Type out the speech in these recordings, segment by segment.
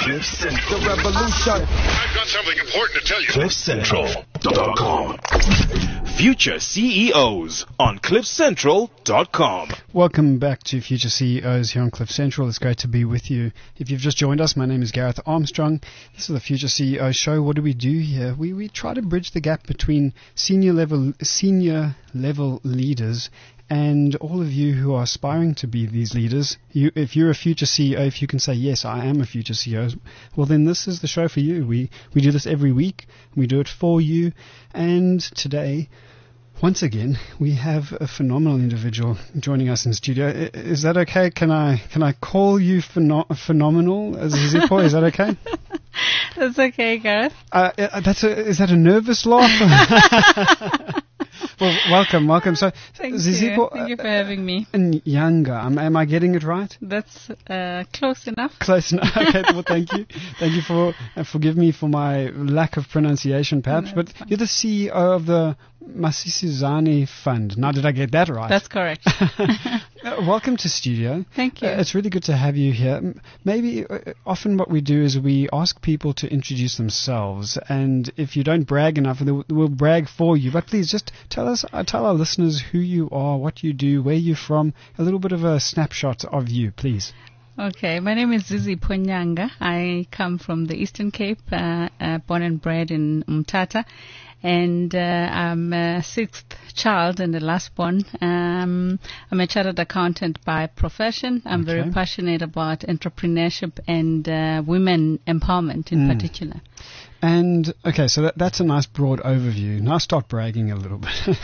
Cliff Central. The revolution. I've got something important to tell you. CliffCentral.com. Future CEOs on CliffCentral.com. Welcome back to Future CEOs here on Cliff Central. It's great to be with you. If you've just joined us, my name is Gareth Armstrong. This is the Future CEO show. What do we do here? We try to bridge the gap between senior level leaders and all of you who are aspiring to be these leaders. If you're a future CEO, if you can say, yes, I am a future CEO, well, then this is the show for you. We do this every week. We do it for you. And today, once again, we have a phenomenal individual joining us in studio. Is that okay? Can I call you phenomenal, Zizipho? Is that okay? That's okay, Gareth. Is that a nervous laugh? Well, welcome. So, Thank Zizipho, you. Thank you for having me. Nyanga, am I getting it right? That's close enough. Close enough. Okay, well, thank you. Thank you for forgive me for my lack of pronunciation, perhaps. No, but you're the CEO of the Masisizane Fund. Now, did I get that right? That's correct. Welcome to studio. Thank you. It's really good to have you here. Maybe often what we do is we ask people to introduce themselves, and if you don't brag enough, we'll brag for you. But please just tell our listeners who you are, what you do, where you're from, a little bit of a snapshot of you, please. Okay, my name is Zizipho Nyanga. I come from the Eastern Cape, born and bred in Umtata. And I'm a sixth child and the last born. I'm a chartered accountant by profession. I'm very passionate about entrepreneurship and women empowerment in particular. And, okay, so that's a nice broad overview. Now start bragging a little bit.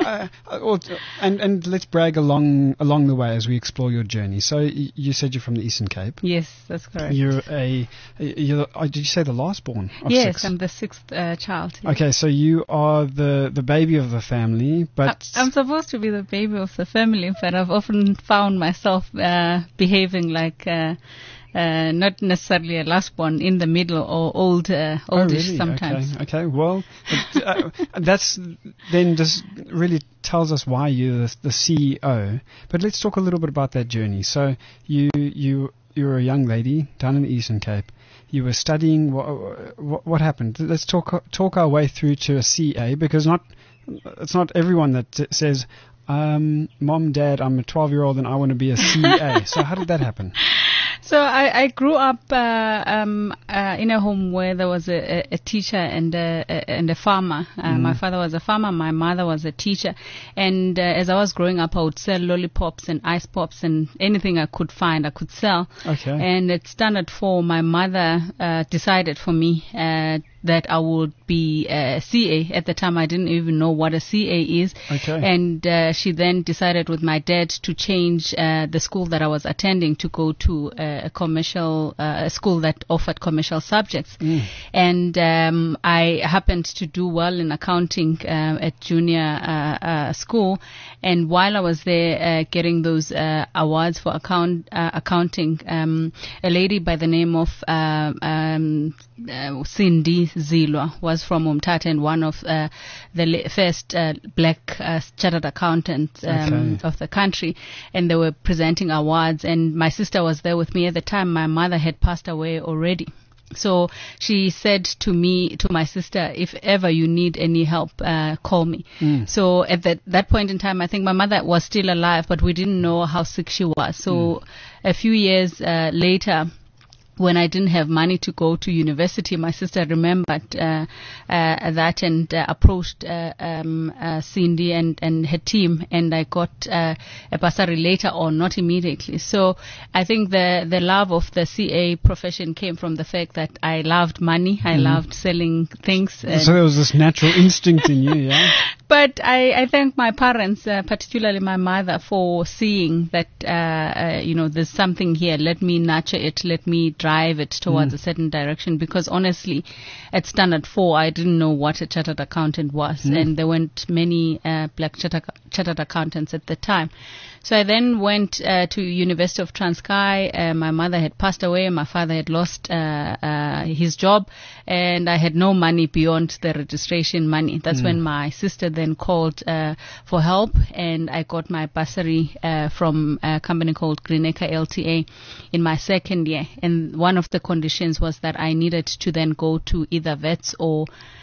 And let's brag along the way as we explore your journey. So you said you're from the Eastern Cape. Yes, that's correct. Did you say the last born of yes, six? I'm the sixth child. Yes. Okay, so you are the baby of the family, but... I'm supposed to be the baby of the family, but I've often found myself behaving like... not necessarily a last born, in the middle or oldish really? sometimes. Okay. Well, that's then just really tells us why you're the CEO. But let's talk a little bit about that journey. So you're a young lady down in the Eastern Cape. You were studying. What happened? Let's talk our way through to a CA, because it's not everyone that says, Mom, Dad, I'm a 12-year-old and I want to be a CA. So how did that happen? So I grew up in a home where there was a teacher and a farmer. My father was a farmer, my mother was a teacher. And as I was growing up, I would sell lollipops and ice pops and anything I could find, I could sell. Okay. And at Standard 4, my mother decided for me that I would be a CA. At the time, I didn't even know what a CA is. Okay. And she then decided with my dad to change the school that I was attending to go to a commercial school that offered commercial subjects. And I happened to do well in accounting at junior school. And while I was there getting those awards for accounting, a lady by the name of Cindy Zilwa was from Umtata and one of the first black chartered accountants of the country, and they were presenting awards, and my sister was there with me at the time. My mother had passed away already. So she said to my sister, if ever you need any help, call me. So at that point in time, I think my mother was still alive, but we didn't know how sick she was. So a few years later, when I didn't have money to go to university, my sister remembered that and approached Cindy and her team, and I got a bursary later on, not immediately. So I think the love of the CA profession came from the fact that I loved money, I loved selling things. So there was this natural instinct in you, yeah? But I thank my parents, particularly my mother, for seeing that, there's something here. Let me nurture it. Let me drive it towards a certain direction. Because honestly, at Standard 4, I didn't know what a chartered accountant was. And there weren't many black chartered accountants at the time. So I then went to University of Transkei. My mother had passed away. My father had lost his job. And I had no money beyond the registration money. That's when my sister then called for help. And I got my bursary from a company called Greenacre LTA in my second year. And one of the conditions was that I needed to then go to either vets or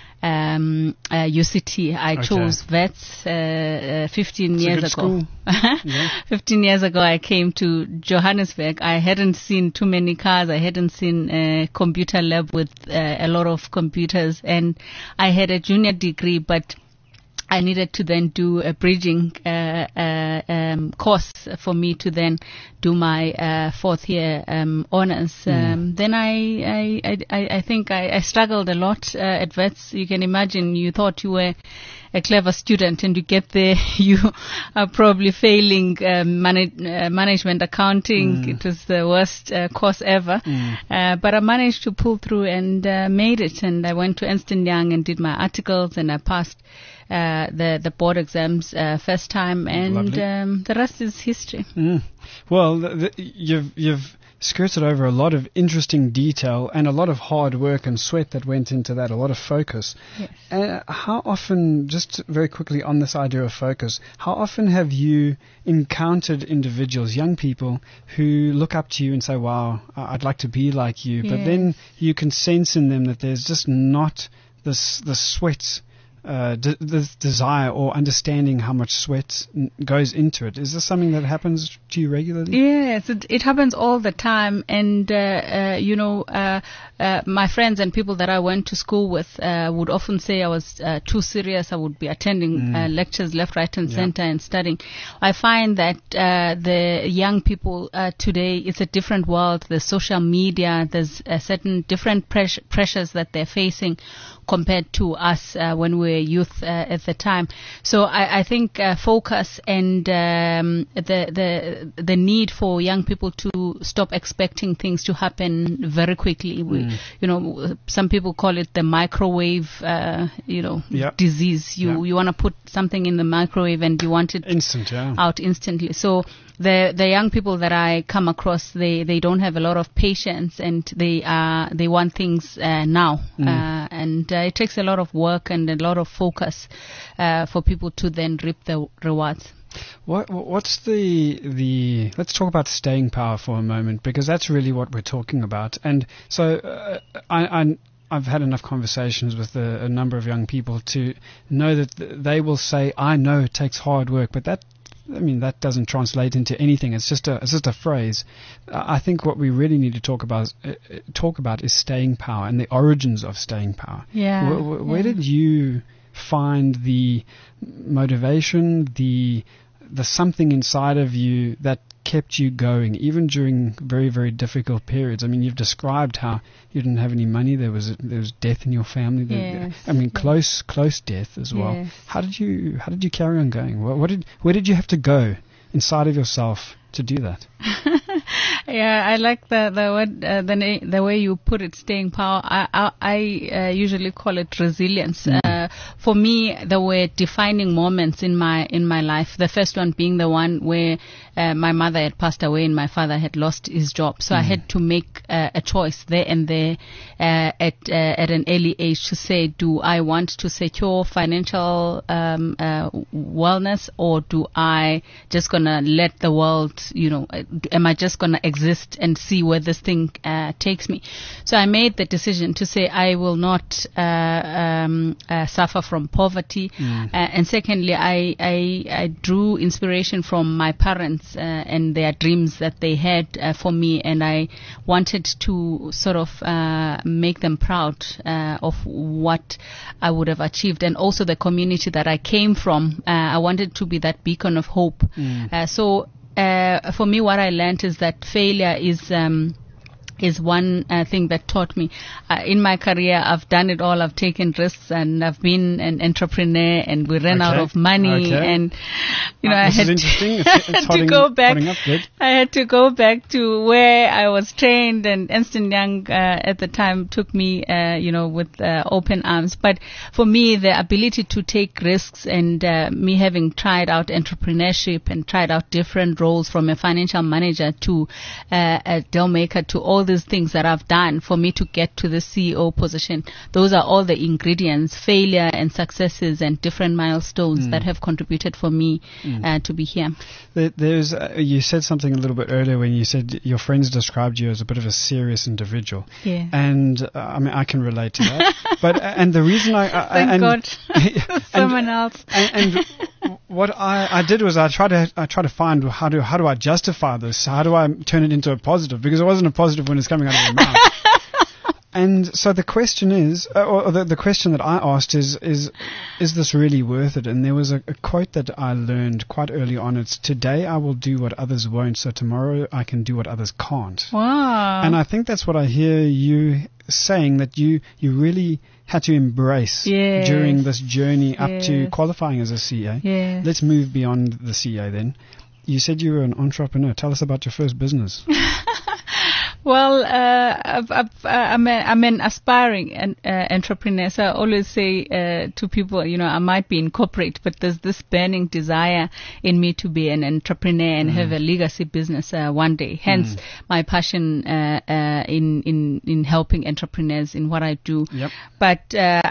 UCT. I chose vets 15 years ago. 15 years ago, I came to Johannesburg. I hadn't seen too many cars. I hadn't seen a computer lab with a lot of computers, and I had a junior degree, but I needed to then do a bridging course for me to then do my fourth year honors. Then I think I struggled a lot at vets. You can imagine, you thought you were a clever student, and you get there, you are probably failing management accounting. It was the worst course ever. But I managed to pull through and made it. And I went to Ernst & Young and did my articles, and I passed the board exams first time, and the rest is history. Well, you've skirted over a lot of interesting detail and a lot of hard work and sweat that went into that, a lot of focus. Yes. How often, just very quickly on this idea of focus, how often have you encountered individuals, young people, who look up to you and say, wow, I'd like to be like you, but then you can sense in them that there's just not the sweat, this desire or understanding how much sweat goes into it. Is this something that happens to you regularly? Yes, it happens all the time. And, my friends and people that I went to school with would often say I was too serious. I would be attending lectures left, right, and center and studying. I find that the young people today, it's a different world. There's social media. There's a certain different pressures that they're facing compared to us when we were youth at the time. So I think focus and the need for young people to stop expecting things to happen very quickly. Some people call it the microwave, disease. You want to put something in the microwave and you want it out instantly. So the young people that I come across, they don't have a lot of patience, and they want things now, and it takes a lot of work and a lot of focus for people to then reap the rewards. What's the let's talk about staying power for a moment, because that's really what we're talking about. And so I've had enough conversations with a number of young people to know that they will say, I know it takes hard work, but that doesn't translate into anything. It's just a phrase. I think what we really need to talk about is staying power and the origins of staying power. Where did you find the motivation, the something inside of you that kept you going, even during very, very difficult periods? I mean, you've described how you didn't have any money. There was death in your family. Close death as well. Yes. How did you carry on going? Where did you have to go inside of yourself to do that? I like the word, the way you put it, staying power. I usually call it resilience. For me, there were defining moments in my life. The first one being the one where my mother had passed away and my father had lost his job. So I had to make a choice there and there at an early age to say, do I want to secure financial wellness, or do I just gonna let the world, am I just gonna exist and see where this thing takes me? So I made the decision to say I will not suffer from poverty. And secondly, I drew inspiration from my parents and their dreams that they had for me, and I wanted to sort of make them proud of what I would have achieved, and also the community that I came from. I wanted to be that beacon of hope. So for me, what I learned is that failure is one thing that taught me. In my career, I've done it all. I've taken risks, and I've been an entrepreneur, and we ran out of money, and I had to go back. I had to go back to where I was trained, and Ernst & Young at the time took me, with open arms. But for me, the ability to take risks, and me having tried out entrepreneurship and tried out different roles, from a financial manager to a deal maker to all these things that I've done for me to get to the CEO position, those are all the ingredients, failure and successes and different milestones that have contributed for me to be here. There's you said something a little bit earlier when you said your friends described you as a bit of a serious individual. Yeah. And I mean, I can relate to that. But and the reason Thank God, someone else. And what I did was I tried to find how do I justify this? How do I turn it into a positive? Because it wasn't a positive when it's coming out of your mouth. And so the question is, or the question that I asked is this really worth it? And there was a quote that I learned quite early on. It's, today I will do what others won't, so tomorrow I can do what others can't. Wow. And I think that's what I hear you saying, that you really had to embrace during this journey up to qualifying as a CA. Yes. Let's move beyond the CA then. You said you were an entrepreneur. Tell us about your first business. Well, I'm an aspiring entrepreneur. So I always say to people, I might be in corporate, but there's this burning desire in me to be an entrepreneur and have a legacy business one day. Hence, my passion in helping entrepreneurs in what I do. Yep. But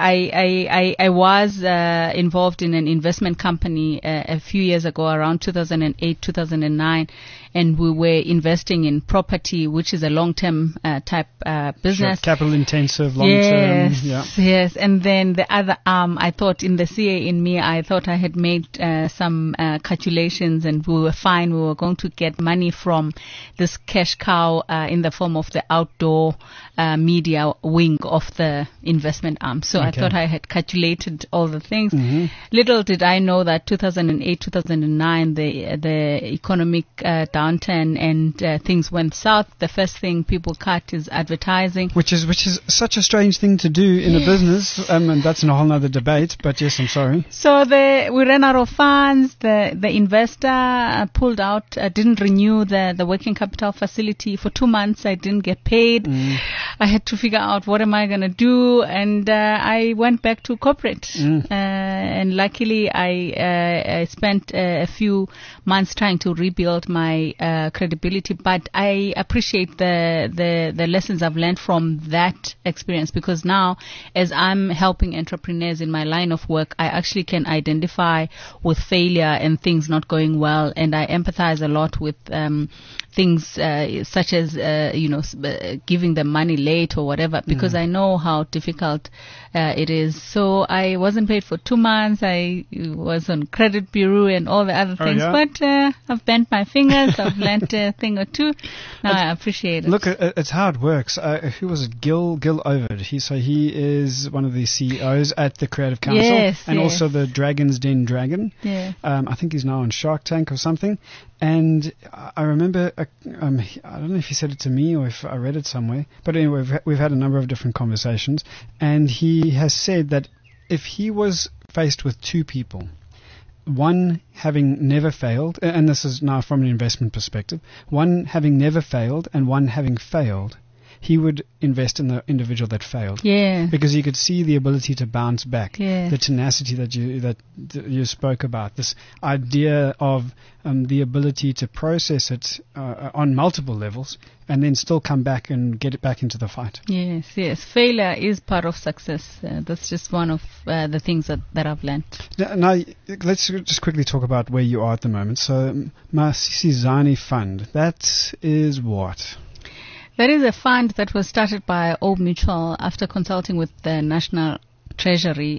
I was involved in an investment company a few years ago, around 2008, 2009. And we were investing in property, which is a long-term type business. Sure. Capital intensive, long-term. Yes. And then the other arm, I thought in the CA in me, I thought I had made some calculations and we were fine. We were going to get money from this cash cow in the form of the outdoor media wing of the investment arm. So I thought I had calculated all the things. Little did I know that 2008, 2009, the economic downturn and things went south. The first thing people cut is advertising, which is such a strange thing to do in a business, and that's a whole other debate. But yes, I'm sorry. So we ran out of funds. The investor pulled out, didn't renew the working capital facility for 2 months. I didn't get paid. I had to figure out what am I going to do, and I went back to corporate. And luckily, I spent a few months trying to rebuild my credibility, but I appreciate the lessons I've learned from that experience, because now as I'm helping entrepreneurs in my line of work, I actually can identify with failure and things not going well, and I empathize a lot with things such as giving them money late or whatever, because I know how difficult it is. So I wasn't paid for 2 months. I was on credit bureau and all the other things, but I've bent my fingers. I've learned a thing or two. Now I appreciate it. Look, it's how it works. Who was it? Gil Overd. He is one of the CEOs at the Creative Council, and also the Dragon's Den Dragon. Yeah. I think he's now on Shark Tank or something. And I remember, I don't know if he said it to me or if I read it somewhere, but anyway, we've had a number of different conversations, and he has said that if he was faced with two people, one having never failed, and this is now from an investment perspective, one having never failed and one having failed, he would invest in the individual that failed. Yeah. Because he could see the ability to bounce back. Yeah. The tenacity that you spoke about. This idea of the ability to process it on multiple levels and then still come back and get it back into the fight. Yes. Failure is part of success. That's just one of the things that I've learned. Now, let's just quickly talk about where you are at the moment. So, Masisizani Fund, that is what? That is a fund that was started by Old Mutual after consulting with the National Treasury.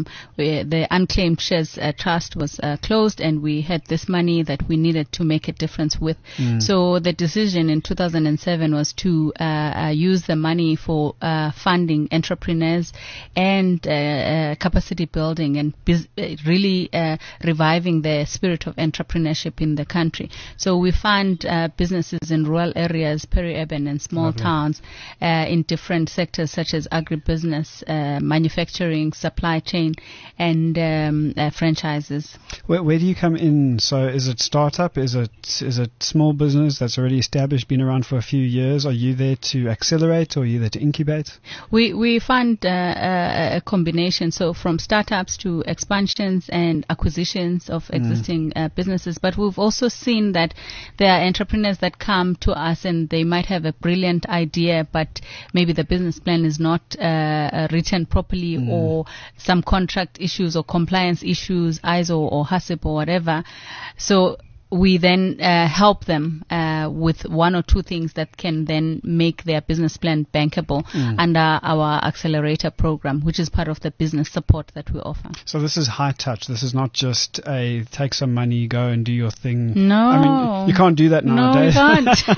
The Unclaimed Shares Trust was closed, and we had this money that we needed to make a difference with. So the decision in 2007 was to use the money for funding entrepreneurs and capacity building and really reviving the spirit of entrepreneurship in the country. So we fund businesses in rural areas, peri-urban and small towns in different sectors such as agribusiness, manufacturing, manufacturing, supply chain, and franchises. Where do you come in? So is it startup? Is it small business that's already established, been around for a few years? Are you there to accelerate, or are you there to incubate? We fund a combination, so from startups to expansions and acquisitions of existing businesses. But we've also seen that there are entrepreneurs that come to us and they might have a brilliant idea, but maybe the business plan is not written properly, or some contract issues or compliance issues, ISO or HACCP or whatever. So we then help them with one or two things that can then make their business plan bankable under our accelerator program, which is part of the business support that we offer. So this is high touch. This is not just a take some money, go and do your thing. No. I mean, you can't do that nowadays. No, you can't.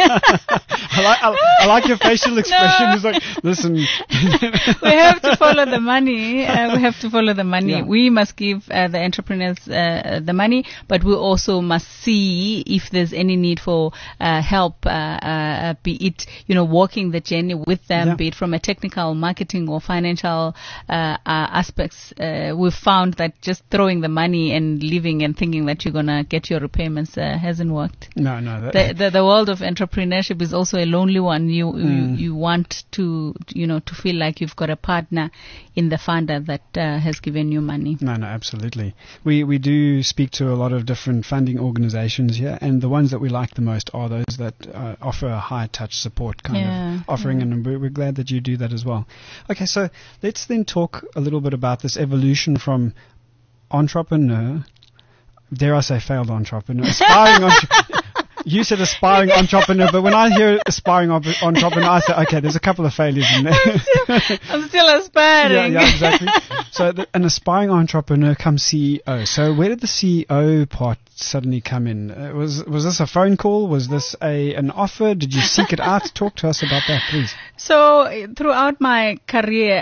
I like your facial expression. It's like, listen. We have to follow the money. Yeah. We must give the entrepreneurs the money, but we also must see if there's any need for help, be it, walking the journey with them, be it from a technical, marketing or financial aspects. We've found that just throwing the money and leaving and thinking that you're going to get your repayments hasn't worked. No. The world of entrepreneurship is also a lonely one. You want to feel like you've got a partner in the funder that has given you money. No, absolutely. We do speak to a lot of different funding organizations here, and the ones that we like the most are those that offer a high touch support kind of offering, and we're glad that you do that as well. Okay, so let's then talk a little bit about this evolution from entrepreneur, dare I say failed entrepreneur, aspiring entrepreneur. You said aspiring entrepreneur, but when I hear aspiring entrepreneur, I say, okay, there's a couple of failures in there. I'm still aspiring. Yeah, exactly. So an aspiring entrepreneur comes CEO. So where did the CEO part suddenly come in? Was this a phone call? Was this an offer? Did you seek it out? Talk to us about that, please. So throughout my career,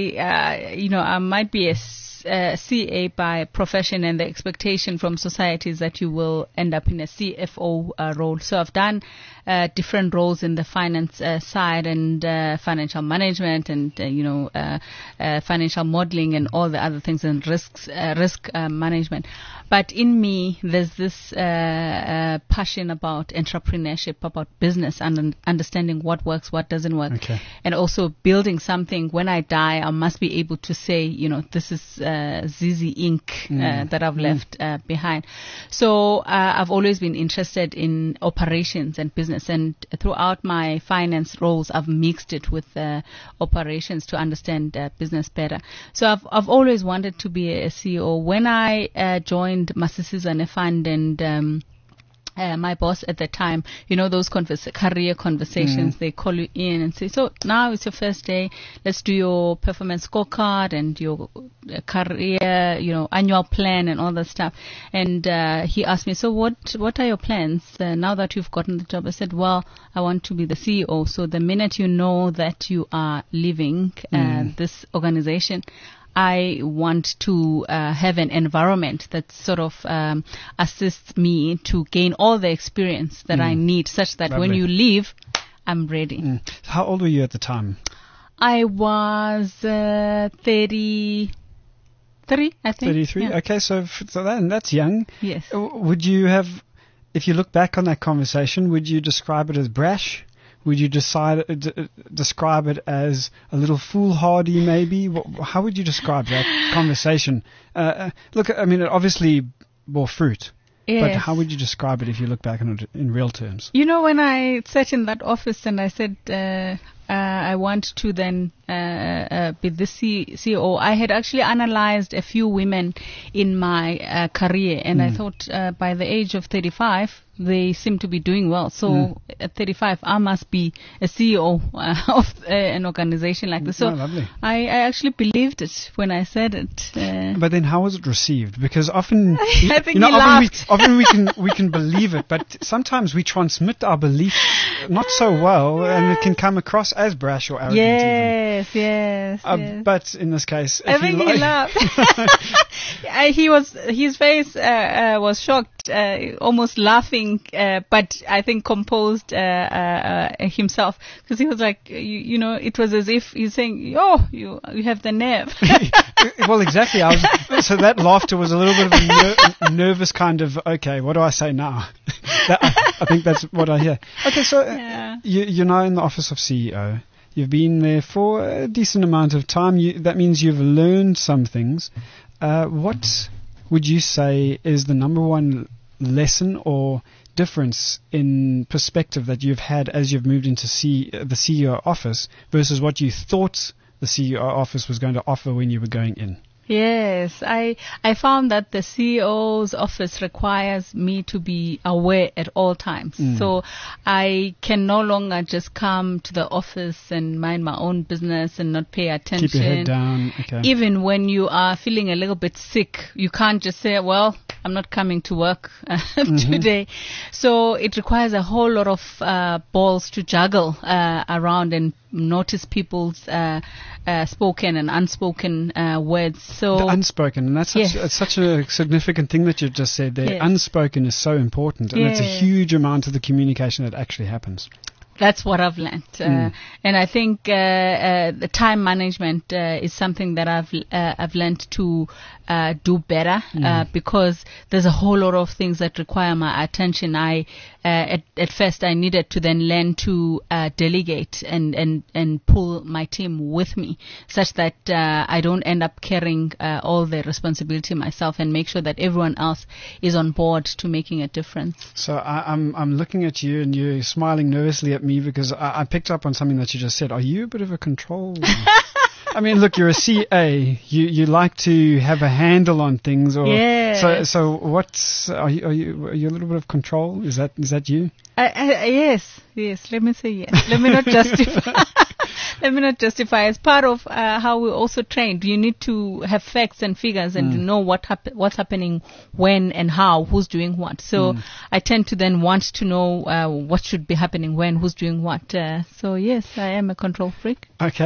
I might be a CA by profession, and the expectation from society is that you will end up in a CFO role. So I've done different roles in the finance side and financial management and financial modeling and all the other things, and risk management. But in me, there's this passion about entrepreneurship, about business, and understanding what works, what doesn't work, and also building something. When I die, I must be able to say, this is ZZ Inc. That I've left behind. So I've always been interested in operations and business, and throughout my finance roles, I've mixed it with operations to understand business better. So I've always wanted to be a CEO. When I joined Masisizane Fund, and my boss at the time, those career conversations, they call you in and say, so now it's your first day, let's do your performance scorecard and your career, annual plan and all that stuff. And he asked me, so what are your plans now that you've gotten the job? I said, well, I want to be the CEO. So the minute you know that you are leaving this organization, I want to have an environment that sort of assists me to gain all the experience that I need, such that when you leave, I'm ready. How old were you at the time? I was 33, I think. 33? Yeah. Okay, so that's young. Yes. Would you have, if you look back on that conversation, would you describe it as brash? Would you describe it as a little foolhardy, maybe? How would you describe that conversation? Look, I mean, it obviously bore fruit. Yes. But how would you describe it if you look back on it in real terms? When I sat in that office and I said, I want to then be the CEO, I had actually analyzed a few women in my career, and I thought by the age of 35, they seem to be doing well. So at 35, I must be a CEO of an organization like this. So I actually believed it when I said it. But then how was it received? Because often, I think he laughed. often we can believe it, but sometimes we transmit our belief not so well, and it can come across as brash or arrogant. Yes. But in this case, I think he laughed. His face was shocked, almost laughing think, but I think composed himself, because he was like, you know, it was as if he's saying, "Oh, you have the nerve." Well, exactly. So that laughter was a little bit of a nervous kind of, okay, what do I say now? I think that's what I hear. Okay, so you're now in the office of CEO. You've been there for a decent amount of time. That means you've learned some things. What would you say is the number one lesson or difference in perspective that you've had as you've moved into the CEO office versus what you thought the CEO office was going to offer when you were going in? Yes, I found that the CEO's office requires me to be aware at all times. So I can no longer just come to the office and mind my own business and not pay attention. Keep your head down. Okay. Even when you are feeling a little bit sick, you can't just say, well, I'm not coming to work today. So it requires a whole lot of balls to juggle around and notice people's spoken and unspoken words. So the unspoken, and that's it's such a significant thing that you've just said there. Yes. Unspoken is so important, and it's a huge amount of the communication that actually happens. That's what I've learned, and I think the time management is something that I've learned to do better because there's a whole lot of things that require my attention. At first I needed to then learn to delegate and pull my team with me, such that I don't end up carrying all the responsibility myself, and make sure that everyone else is on board to making a difference. So I'm looking at you, and you're smiling nervously at me because I picked up on something that you just said. Are you a bit of a control? I mean, look, you're a CA. You like to have a handle on things, or so. What's are you a little bit of control? Is that you? Yes. Let me say yes. Let me not justify. Let me not justify. As part of how we also trained, you need to have facts and figures and to know what's happening when and how, who's doing what. So I tend to then want to know what should be happening when, who's doing what. So yes, I am a control freak. Okay.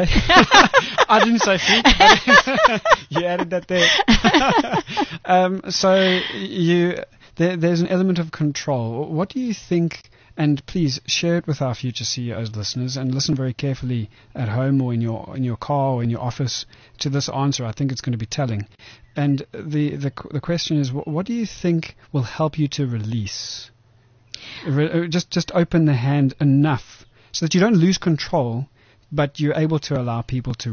I didn't say freak, but you added that there. So there's an element of control. What do you think? And please share it with our future CEOs listeners, and listen very carefully at home or in your car or in your office to this answer. I think it's going to be telling. And the question is, what do you think will help you to release? Just open the hand enough so that you don't lose control, but you're able to allow people to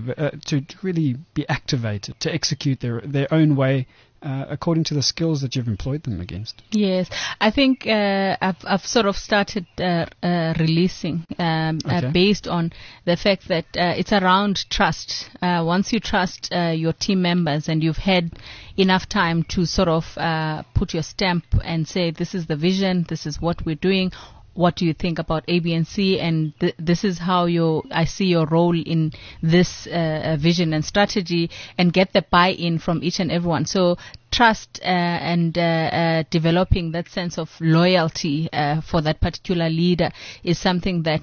really be activated, to execute their own way, according to the skills that you've employed them against. Yes, I think I've sort of started releasing based on the fact that it's around trust. Once you trust your team members and you've had enough time to sort of put your stamp and say, this is the vision, this is what we're doing, what do you think about A, B, and C? And this is how I see your role in this vision and strategy, and get the buy-in from each and everyone. So trust and developing that sense of loyalty for that particular leader is something that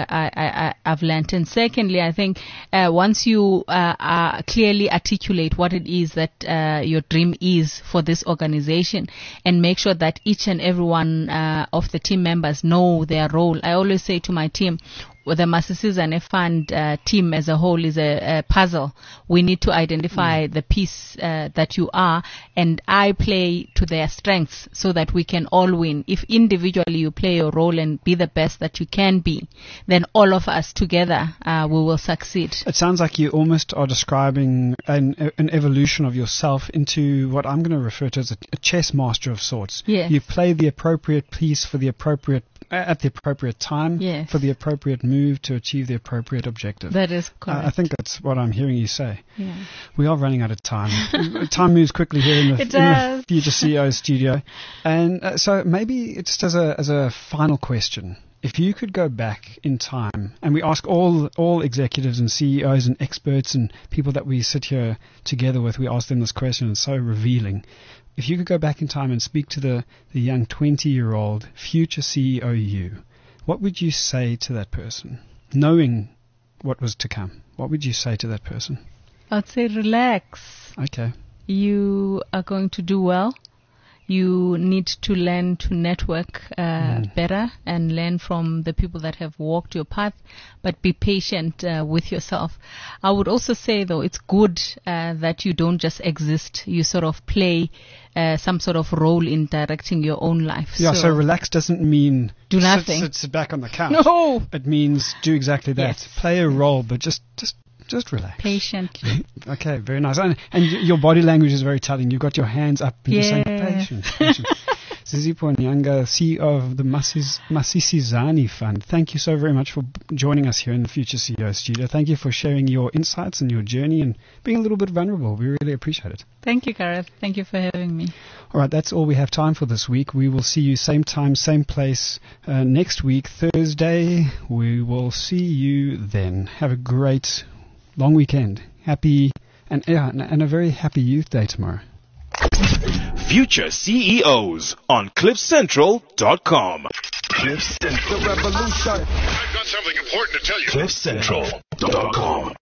I've learned. And secondly, I think once you clearly articulate what it is that your dream is for this organization, and make sure that each and every one of the team members know their role. I always say to my team, the Masisizane Fund team as a whole is a puzzle. We need to identify the piece that you are, and I play to their strengths so that we can all win. If individually you play your role and be the best that you can be, then all of us together we will succeed. It sounds like you almost are describing an evolution of yourself into what I'm going to refer to as a chess master of sorts. Yes. You play the appropriate piece for the appropriate at the appropriate time, yes, for the appropriate move to achieve the appropriate objective. That is correct. I think that's what I'm hearing you say. Yeah. We are running out of time. Time moves quickly here in the Future CEO studio. And so maybe just as a final question, if you could go back in time, and we ask all executives and CEOs and experts and people that we sit here together with, we ask them this question, and it's so revealing. If you could go back in time and speak to the young 20-year-old future CEO you, what would you say to that person, knowing what was to come? What would you say to that person? I'd say relax. Okay. You are going to do well. you need to learn to network better and learn from the people that have walked your path, but be patient with yourself. I would also say, though, it's good that you don't just exist. You sort of play some sort of role in directing your own life. Yeah, so relax doesn't mean do nothing. Sit back on the couch. No. It means do exactly that. Yes. Play a role, but just relax. Patiently. Okay, very nice. And your body language is very telling. You've got your hands up and you're saying patience. Zizipho Nyanga, CEO of the Masisizani Fund. Thank you so very much for joining us here in the Future CEO studio. Thank you for sharing your insights and your journey and being a little bit vulnerable. We really appreciate it. Thank you, Gareth. Thank you for having me. All right, that's all we have time for this week. We will see you same time, same place next week, Thursday. We will see you then. Have a great long weekend. Happy and a very happy Youth Day tomorrow. Future CEOs on CliffCentral.com. Cliff Central. The revolution. I've got something important to tell you. CliffCentral.com.